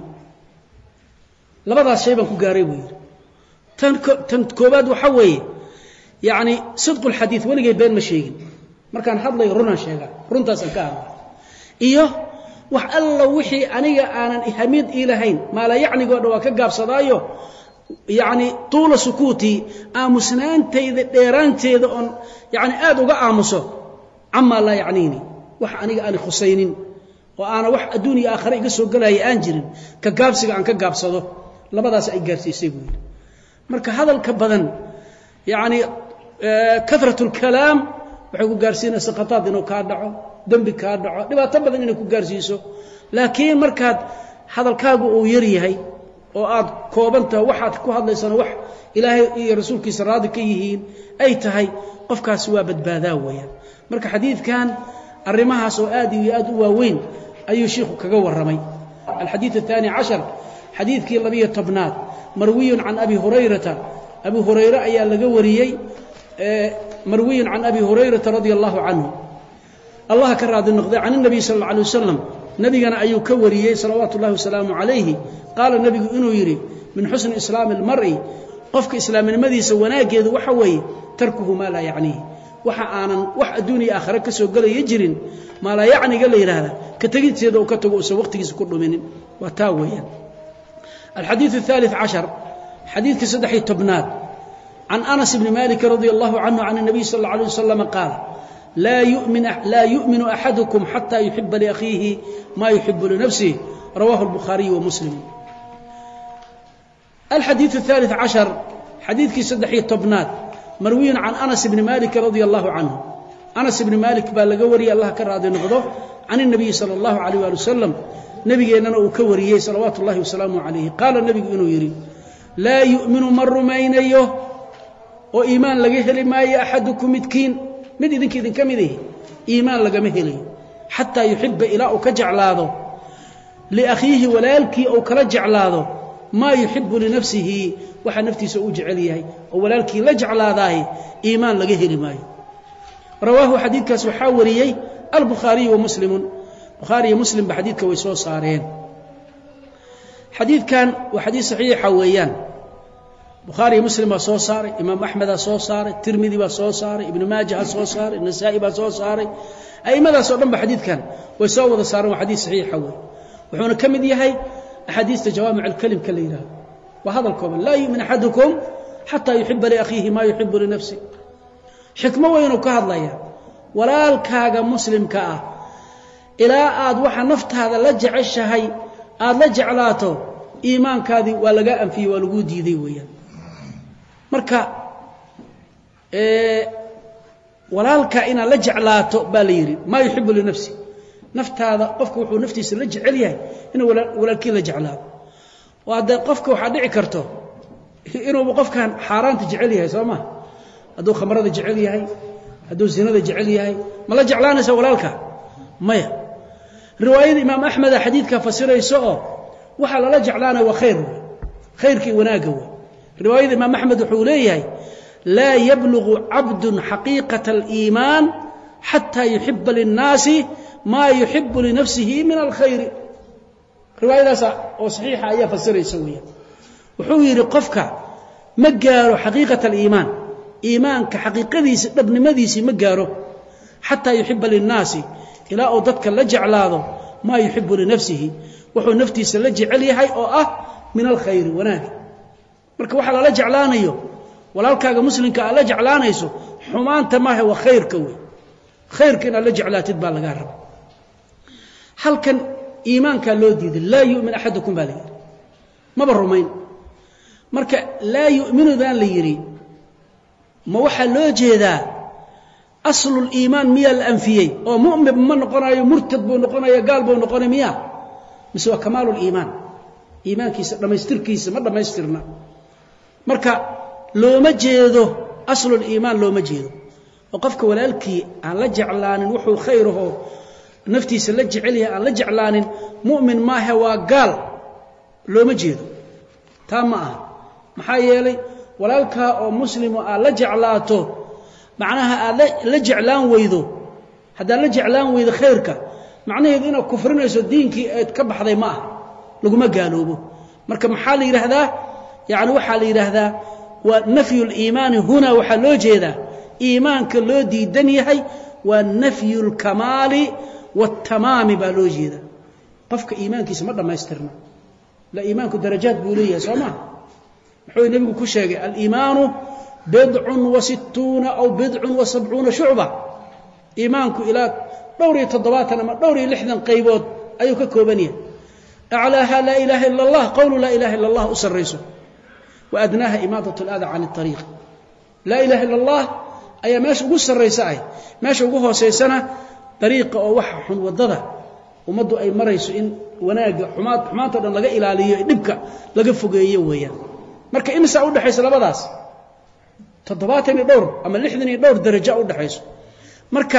labadaas shay baan ku gaaray buu yiri tan tan koobaad waxa weeye yaani sidqul hadith waligay been ma sheegin markaan hadlay runaan sheega runtaas aan ka hadlay iyo wax alla wixii aniga aanan ihamid ilahayn ma la yaani go'do waa ka gaabsadaayo yaani tuula sukuuti aamusnaantayda dheeraanteeda on yaani aad uga aamuso amma la yaaniini wax aniga aan khusaynin oo aana wax adduuniya aakhira iga soo galay aan jirin ka gaabsiga aan ka gaabsado labadaas ay gaarsiisay buu marka hadalka badan yaani kathratul kalaam waxay ku gaarsiinaysaa qataad inuu ka dhaco dambi ka dhaco dhibaato badan inay ku gaarsiiso laakiin markaad hadalkaagu uu yar yahay oo aad koobanta waxaad ku hadlaysana wax ilaahay iyo rasuulkiisa raadi ka yihiin ay tahay qofkaas waa badbaadaa weeyaan marka xadiidkan arimahaas oo aad iyo aad u waaweyn ayuu sheekhu kaga waramay الحديث الثاني عشر حديث كي لبيه طبنات مروي عن أبي هريرة أبي هريرة أيا لغا وريي مروي عن أبي هريرة رضي الله عنه الله كراد النقضي عن النبي صلى الله عليه وسلم نبينا أيو كوريي صلوات الله وسلامه عليه قال النبي إنه يري من حسن إسلام المرء قفك إسلام المدي سوناجد وحوي تركه ما لا يعنيه waxa aanan wax adduuniya aakhira ka soo galay jirin ma la yaani gal yiraahda ka tagidteeda oo ka tago oo waqtigiisa ku dhuminin waa taa weeyaan الحديث الثالث عشر حديث كسدحي تبنات عن أنس بن مالك رضي الله عنه عن النبي صلى الله عليه وسلم قال لا يؤمن لا يؤمن أحدكم حتى يحب لأخيه ما يحب لنفسه رواه البخاري ومسلم الحديث الثالث عشر حديث كسدحي تبنات مروي عن أنس بن مالك رضي الله عنه أنس بن مالك بالغوري الله كراد نقضه عن النبي صلى الله عليه وسلم نبي أننا أكوري صلوات الله وسلامه عليه قال النبي إنه يري لا يؤمن مر مينيه وإيمان لغيه ما أحدكم متكين من إذن كذن كمذه إيمان لغمهلي حتى يحب إلى كجعلاده لأخيه ولالكي أو كرجعلاده ما يحب لنفسه waxa naftiisa uu jecel yahay oo walaalkii la jeclaaday iimaan laga heli maayo rawaahu xadiidkaas waxa wariyay al-bukhari wa muslim bukhari iyo muslim ba xadiidka way soo saareen xadiidkan waa xadiis saxiix weeyaan bukhari iyo muslim ba soo saaray imaam ahmed ba soo saaray tirmidhi ba soo saaray ibn maajah soo saaray nasaa'i ba soo saaray aymadaas oo dhan ba xadiidkan way soo wada saareen waa xadiis saxiix weey wuxuuna kamid yahay axaadiista jawaamic al-kalim kala yiraahdo وهذا الكون لا يؤمن أحدكم حتى يحب لأخيه ما يحب لنفسه حكمة وينو كهضليا ولا الكاغا مسلم كأه إلى آد وحا نفط هذا لجع الشهي آد لجع لاته إيمان كاذي ولقاء فيه ولقودي ذي ويا مركا إيه ولا الكائن لجع لاته باليري ما يحب لنفسه نفط هذا قفك وحو نفتي سلجع عليه إنه ولا الكي لجع لاته وهذا قفك waxa dhici karto inuu qofkan xaaraanta jecel yahay Soomaa haduu khamrada jecel yahay haduu zinada jecel yahay ma la jeclaanaysa walaalka maya riwaayada imaam ahmed xadiidka fasirayso oo waxa la jeclaanay waa khayr khayrkii wanaaga waa riwaayada imaam ahmed wuxuu leeyahay la yablughu 'abdun haqiqata al-iiman hatta yuhibba lin-nasi ma yuhibbu li nafsihi min al-khayr riwaayadaas oo saxiixa ayaa fasiraysa weeyaan wuxuu yiri qofka ma gaaro xaqiiqata iimaan iimaanka xaqiiqadiisa dhabnimadiisa ma gaaro hatta yuhibbu lin-naasi ila oo dadka la jeclaado ma yuhibbu li nafsihi wuxuu naftiisa la jecel yahay oo ah min al-khayr wanaag marka waxa la jeclaanayo walaalkaaga muslimka la jeclaanayso xumaanta ma aha wa khayrka way khayrkina la jeclaatid baa laga rabo halkan iimaanka loo diiday la yu'min ahadukum baa leeyahay ma barumayn marka la yu'minu dan la yiri ma waxa loo jeedaa aslu al-iimaan miya al-anfiyay oo mu'min ma noqonayo murtad buu noqonayo gaal buu noqonayo miya mise waa kamaalu al-iimaan iimaankiisa dhamaystirkiisa ma dhamaystirna marka looma jeedo aslu al-iimaan looma jeedo oo qofka walaalkii aan la jeclaanin wuxuu khayraho naftiisa la jecel yahay aan la jeclaanin mu'min ma aha waa gaal looma jeedo taa ma aha maxaa yeelay walaalka oo muslim ah la jeclaato macnaha aad la jeclaan weydo hadaa la jeclaan weydo khayrka macnaheedu inaa kufrinayso diinkii aad ka baxday ma aha laguma gaaloobo marka maxaa la yiraahdaa yaani waxa la yiraahdaa wa nafyu al-iimaan huna waxa loo jeedaa iimaanka loo diidan yahay wa nafyu al-kamaali wat-tamaami baa loo jeedaa qofka iimaankiisa ma dhamaystirna la iimaanku darajaad buu leeyahay Soomaa wuxuu nabigu ku sheegay al-iimaanu bid'un wa sittuna aw bid'un wa sab'una shu'ba iimaanku ila dhowr iyo toddobaatan ama dhowr iyo lixdan qaybood ayuu ka kooban yahay a'laaha la ilaha illa allah qawlu la ilaha illa allah usarayso wa adnaaha imaadatu al-adha 'an at-tariiq la ilaha illa allah ayaa meesha ugu sareysa ay meesha ugu hooseysana tariiqa oo wax xun wadada umadu ay marayso in wanaaga xumaad xumaanta dhan laga ilaaliyo dibka laga fogeeyo weeyaan marka imisa u dhaxaysa labadaas toddobaatan iyo dhowr ama lixdan iyo dhowr darajo u dhaxayso marka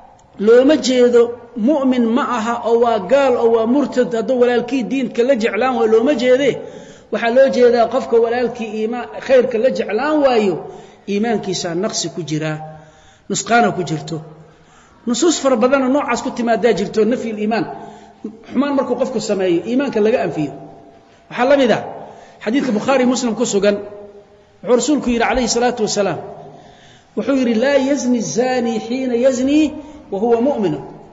looma jeedo mu'min ma aha oo waa gaal oo waa murtad hadoo walaalkii diinka la jeclaan waa looma jeede waxa loo jeedaa qofka walaalkii iimaan khayrka la jeclaan waayo iimaankiisa naqsi ku jira nusqaana ku jirto nusuus far badan oo noocaas ku timaada jirto nafi iimaan xumaan markuu qofku sameeyo iimaanka laga anfiyo waxa lamida xadiiska bukhari muslim ku sugan wuxuu rasuulku yiri calayhi salaatu wasalaam wuxuu yiri la yazni zani hina yazni wa huwa mu'min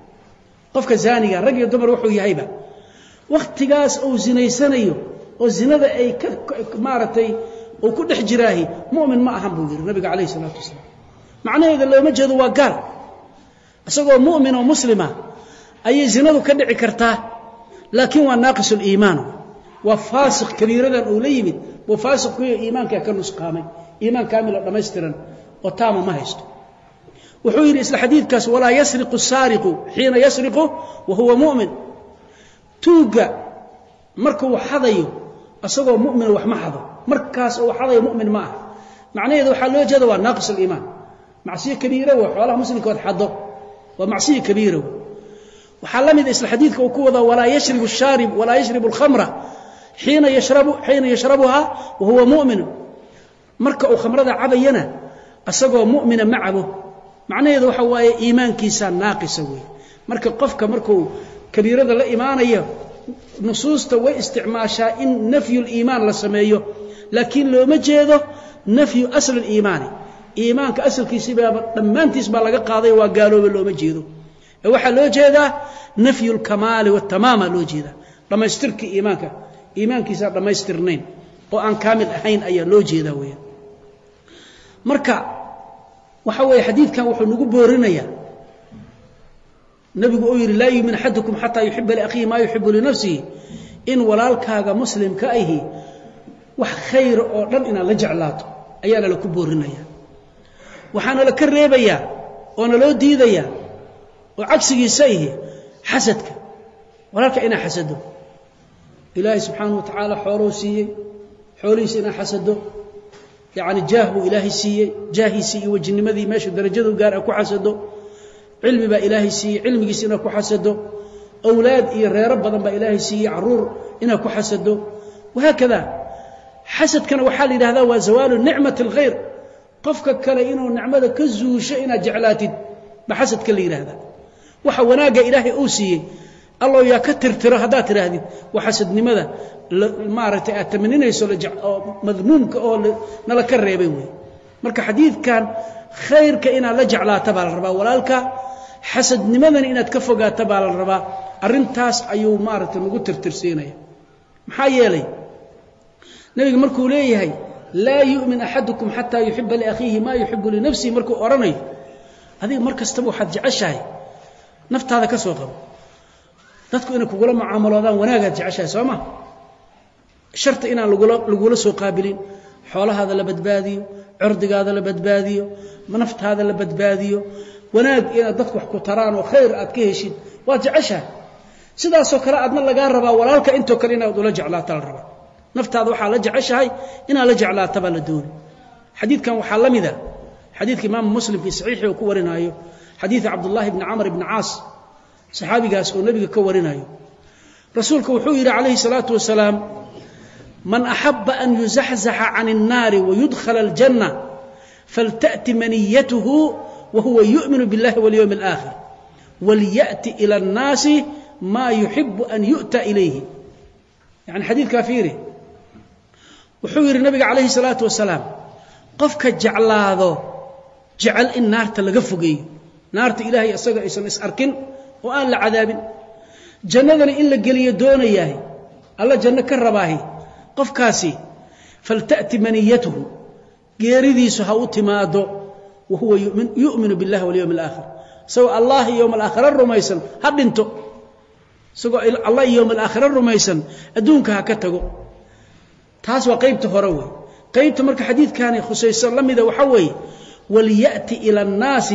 qofka zaniga rag iyo dumar wuxuu yahayba waqtigaas uu zinaysanayo oo zinada ay ka maaratay oo ku dhex jiraahi mu'min ma ahan buu yiri nabiga calayhi salaatu wasalaam macnaheedu looma jeedo waa gaal asagoo mu'min oo muslima ayay zinadu ka dhici kartaa laakiin waa naaqisul iimaan waa faasiq kabiiradan uu la yimid waa faasiq ku iimaanka ka nusqaamay iimaan kaamil dhameystiran oo taama ma haysto wuxuu yiri isla xadiidkaas wala yasriqu saariqu xiina yasriqu wa huwa mu'min tuuga markuu xadayo asagoo mu'min wax ma xado markaas oo xadayo mu'min ma ah macnaheedu waxa loo jeedo waa naaqisul iimaan macsiyo kabiira waa xoolaha muslimka wad xado waa macsiyo kabiira waxa lamid isla xadiidka uu ku wada wala yashribu ash-sharib wala yashribu al-khamra حين يشرب حين يشربها وهو مؤمن marka uu khamrada cabayana asagoo mu'mina macabo macnaheedu waxa waaye iimaankiisa naaqisa weey marka qofka markuu kabiirada la iimaanayo nusuusta way isticmaashaa in nafyu al-iimaan la sameeyo laakiin looma jeedo nafyu asl al-iimaan iimaanka asalkiisa baa dhamaantiis baa laga qaaday waa gaalooba looma jeedo ee waxa loo jeedaa nafyu al-kamaal wa tamaama loo jeedaa dhamaystirka iimaanka iimaankiisa dhamaystirnayn oo aan kaamil ahayn ayaa loo jeedaa weeyaan marka waxa weey xadiidkan wuxuu nagu boorinayaa nabigu oo yiri la yu'min ahadukum hatta yuhibba li akhihi ma yuhibbu li nafsihi in walaalkaaga muslimka ahi wax khayr oo dhan ina la jeclaato ayaa la ku boorinaya waxaana la ka reebaya oo na loo diidaya oo cagsigiisa ahi xasadka walaalka ina xasado إلهي سبحانه وتعالى حوله سيء حولي سينا حسده يعني جاهه إلهي سيء جاهي سيء وجن مذي ماشي درجته قال أكو حسده علم با إلهي سيء علمي سينا أكو حسده أولاد إيه رب ضم با إلهي سيء عرور إنا أكو حسده وهكذا حسد كان وحال إلى هذا وزوال نعمة الغير قفك كلا إنه نعمة كزو شيئنا جعلاتي بحسد كلا إلى هذا وحوناق إلهي أوسي الله يا كتر ترى هذا تراهدي وحسد نمذا ما رأيت أتمنين يسول مذموم أو نلكر ريبوي مرك حديث كان خير كإن لجع لا تبع الربا ولالك حسد نمذا إن تكفوا تبع الربا أرنتاس أيو مارة نقول ترترسينه محيالي نبي مركو ليه هي لا يؤمن أحدكم حتى يحب لأخيه ما يحب لنفسه مركو أرني هذه مركز تبو حد جعشها نفط هذا كسوقه dadku inay kugula mucaamaloodaan wanaaga jeceshay sooma sharti inaan lagula soo qaabilin xoolahaada la badbaadiyo cirdigaada la badbaadiyo naftaada la badbaadiyo wanaag inaad dadku wax ku taraan oo khayr aad ka heshid waa jeceshay sidaas oo kale aadna laga rabaa walaalka intoo kale inaad ula jeclaato la rabaa naftaada waxa la jeceshay inaad la jeclaato baa la doon xadiidkan waxa la mid ah xadiidka imaam muslim fi saxiixi uu ku warinayo xadiid abdullah ibn amr ibn aas صحابي قاس والنبي كورنايو رسولك وحوير عليه الصلاة والسلام من أحب أن يزحزح عن النار ويدخل الجنة فلتأتي منيته وهو يؤمن بالله واليوم الآخر وليأتي إلى الناس ما يحب أن يؤتى إليه يعني حديث كافيري وحوير النبي عليه الصلاة والسلام قفك جعل هذا جعل النار تلقفقي نار إلهي أصدق إسان إسأركن وآن لعذاب جنة إلا قليا دون إياه الله جنة كرباهي قف كاسي فلتأتي منيته قيرذي سهوت مادو وهو يؤمن, يؤمن بالله واليوم الآخر سوى الله يوم الآخر الرميسا هل انتو سوى الله يوم الآخر الرميسا أدونك هكتغو تاسوى قيبته هروي قيبته مرك حديث كان خصيصا لم إذا وحوي وليأتي إلى الناس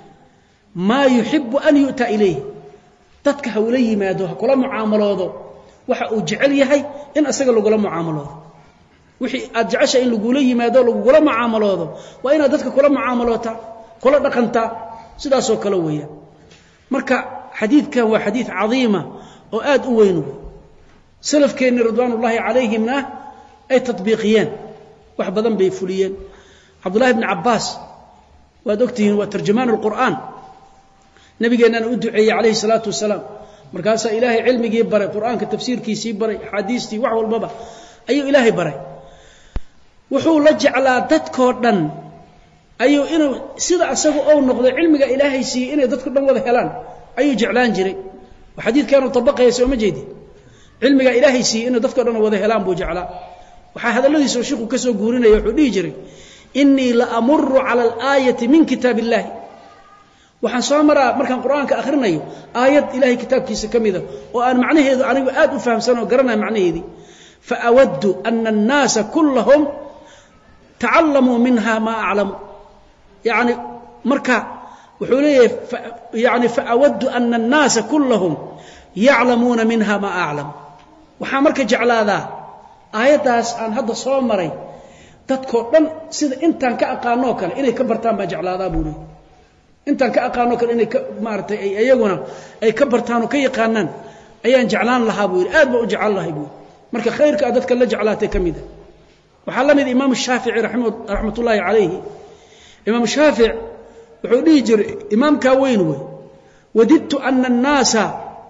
ما يحب أن يؤتى إليه dadka hawla yimaado kula muaamaloodo waxa uu jecel yahay in asaga lagu la muaamaloodo wixii aad jeceshay in lagu la yimaado lagu la muaamaloodo waa in dadka kula muaamaloota kula dhaqanta sidaas oo kale weeyaan marka xadiidkan waa xadiid cadiima oo aad u weyn salafkeena ridwaanullaahi calayhimna ay tatbiiqiyeen wax badan bay fuliyeen abdullah ibn abbas waa doctiin waa tarjumaan alquran nabigeena uu duceeyay calayhi salaatu wasalaam markaas ilaahay cilmigii baray quraanka tafsiirkiisii baray xadiistii wax walba ayuu ilaahay baray wuxuu la jeclaa dadkoo dhan ayuu inuu sida asagu oo noqdo cilmiga ilaahay si inay dadku dhan wada helaan ayuu jeclaan jiray xadiidkan uu tabaqay soo ma jeedi cilmiga ilaahay si inay dadku dhan wada helaan buu jeclaa waxa hadaladiisa sheekhu ka soo guurinaya wuxuu dhigi jiray inni la amurru ala al-ayati min kitabillahi waxaan soo maraa markaan quraanka akhrinayo aayad ilaahay kitaabkiisa kamida oo aan macnaheedu anigu aad u fahamsan oo garanay macnaheedii fa awaddu anna an-nas kulluhum ta'allamu minha ma a'lamu yani marka wuxuu leeyahay yani fa awaddu anna an-nas kulluhum ya'lamuna minha ma a'lamu waxa marka jeclaada aayadaas aan hadda soo maray dadkoo dhan sida intaan ka aqaano kale inay ka bartaan ba jeclaada buu leeyahay intaan ka aqaano kale inay maartay ay ayaguna ay ka bartaan oo ka yaqaanaan ayaan jeclaan lahaa buu aad buu u jecel lahay buu marka khayrka dadka la jeclaatay kamida waxa la mid imaam shaafici rahmatullahi alayhi imaam shaafici wuxuu dhigi jiray imaamka weyn way wadidtu anna an-naasa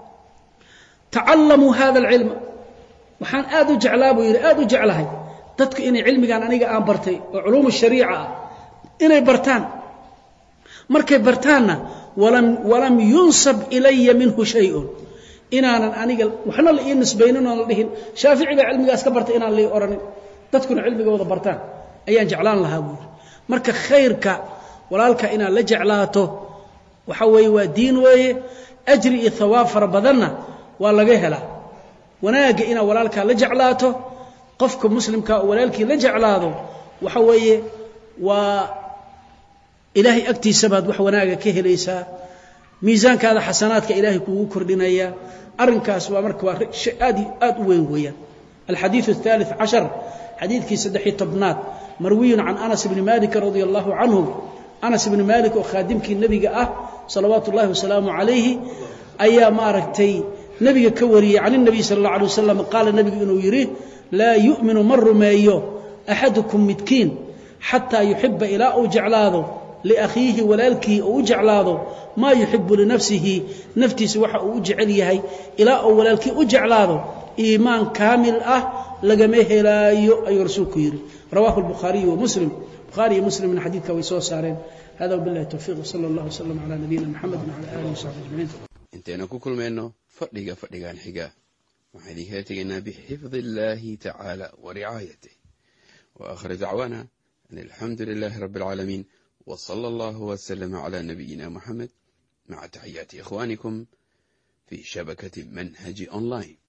ta'allamu hadha al-ilm waxaan aad u jeclaa buu aad u jeclahay dadku inay cilmigan aniga aan bartay oo culuum shariica inay bartaan markay bartaana walam walam yunsab ilayya minhu shay'un inaanan aniga waxna la nisbaynin oo la dhihin shaafiiciga cilmigaas ka bartay inaan la oranin dadkuna cilmiga wada bartaan ayaan jeclaan lahaa buu marka khayrka walaalka inaan la jeclaato waxa weey waa diin weeye ajri iyo thawaab far badanna waa laga helaa wanaaga ina walaalka la jeclaato qofka muslimka oo walaalkii la jeclaado waxa weeye waa ilaahay agtiisabaad wax wanaaga ka helaysaa miisaankaada xasanaadka ilaahay kuugu kordhinaya arinkaas waa marka waa aad aad u weyn weeyaan الحديث الثالث عشر حديث كي سدحي طبنات مروي عن أنس بن مالك رضي الله عنه أنس بن مالك وخادمك النبي أه صلوات الله وسلامه عليه أيام ماركتي نبي كوري عن النبي صلى الله عليه وسلم قال النبي إنه يريه لا يؤمن مر ما يو أحدكم متكين حتى يحب إلى أو جعلاده liakhiihi walaalkii uu jeclaado maa yuxibu linafsihi naftiisa waxa uu u jecel yahay ilaa uu walaalkii u jeclaado iimaan kaamil ah lagama helaayo ayuu rasuulku yidhi rawaahu albukhaariyu wa muslim bukhaari iyo muslimna xadiidka way soo saareen hada wabillahi tawfiiq sala allahu wasalam calaa nabiyina maxamed wacala aalihi wasaxbi ajmaciin intayna ku kulmayno fadhiga fadhigan xiga waxaan idinkaga tegaynaa bixifdi illaahi tacaala wa ricaayatih wa aakhir dacwaana an alxamdu lilaahi rabbi alcaalamiin wa sala allahu wasalama calaa nabiyina muxamed maca taxiyaati ikhwaanikum fii shabakati manhaji online